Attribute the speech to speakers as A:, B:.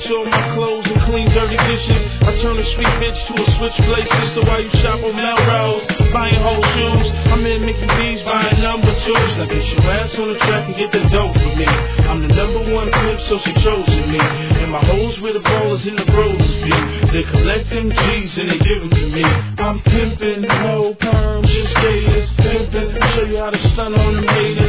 A: all my clothes and clean dirty dishes. I turn a street bitch to a switch places. So while you shop on Melrose, buying whole shoes, I'm in Mickey D's buying number twos. Now get your ass on the track and get the dope for me. I'm the number one pimp, so she chosen me. And my hoes where the ballers in the roads be. They collect them G's and they give them to me. I'm pimping, no perm, just gators, pimping. Show you how to stun on them haters.